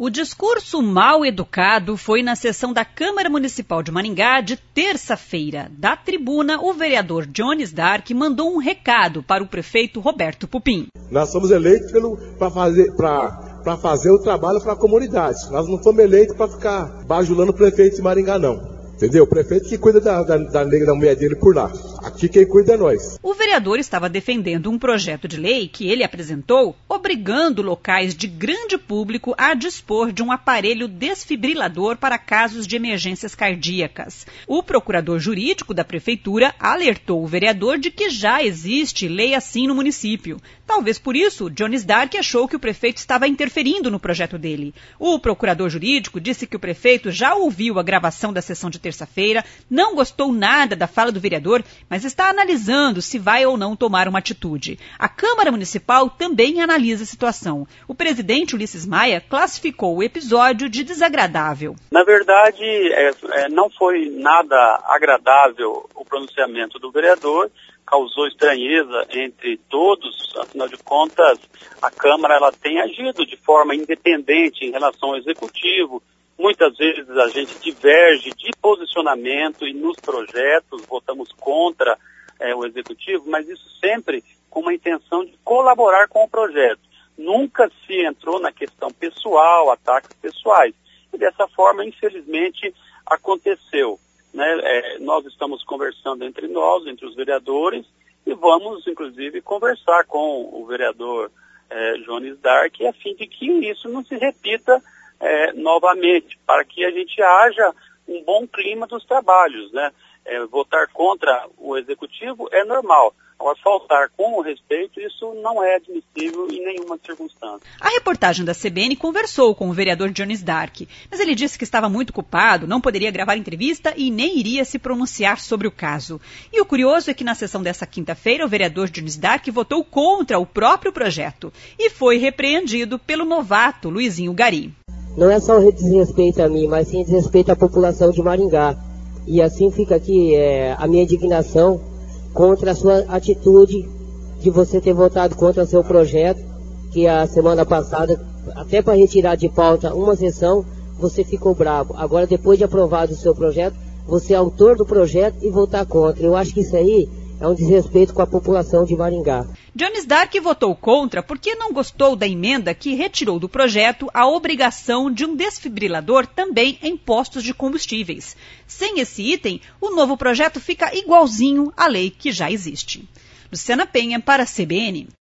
O discurso mal educado foi na sessão da Câmara Municipal de Maringá de terça-feira. Da tribuna, o vereador Jones Dark mandou um recado para o prefeito Roberto Pupim. Nós somos eleitos para fazer o trabalho para a comunidade. Nós não fomos eleitos para ficar bajulando o prefeito de Maringá, não. Entendeu? O prefeito que cuida da negra da mulher dele por lá. Aqui quem cuida é nós. O vereador estava defendendo um projeto de lei que ele apresentou, obrigando locais de grande público a dispor de um aparelho desfibrilador para casos de emergências cardíacas. O procurador jurídico da prefeitura alertou o vereador de que já existe lei assim no município. Talvez por isso, Jones Dark achou que o prefeito estava interferindo no projeto dele. O procurador jurídico disse que o prefeito já ouviu a gravação da sessão de terça-feira, não gostou nada da fala do vereador, mas está analisando se vai ou não tomar uma atitude. A Câmara Municipal também analisa a situação. O presidente Ulisses Maia classificou o episódio de desagradável. Na verdade, não foi nada agradável o pronunciamento do vereador, causou estranheza entre todos, afinal de contas, a Câmara ela tem agido de forma independente em relação ao Executivo. Muitas vezes a gente diverge de posicionamento e nos projetos votamos contra o Executivo, mas isso sempre com uma intenção de colaborar com o projeto. Nunca se entrou na questão pessoal, ataques pessoais. E dessa forma, infelizmente, aconteceu. Nós estamos conversando entre nós, entre os vereadores, e vamos, inclusive, conversar com o vereador Jones Dark, a fim de que isso não se repita novamente, para que a gente haja um bom clima dos trabalhos, votar contra o Executivo é normal. Agora, faltar com o respeito, isso não é admissível em nenhuma circunstância. A reportagem da CBN conversou com o vereador Jones Dark, mas ele disse que estava muito ocupado, não poderia gravar entrevista e nem iria se pronunciar sobre o caso. E o curioso é que na sessão dessa quinta-feira, o vereador Jones Dark votou contra o próprio projeto e foi repreendido pelo novato Luizinho Gari. Não é só desrespeito a mim, mas sim desrespeito à população de Maringá. E assim fica aqui a minha indignação contra a sua atitude de você ter votado contra o seu projeto, que a semana passada, até para retirar de pauta uma sessão, você ficou bravo. Agora, depois de aprovado o seu projeto, você é autor do projeto e votar contra. Eu acho que isso aí é um desrespeito com a população de Maringá. Jones Dark votou contra porque não gostou da emenda que retirou do projeto a obrigação de um desfibrilador também em postos de combustíveis. Sem esse item, o novo projeto fica igualzinho à lei que já existe. Luciana Penha para a CBN.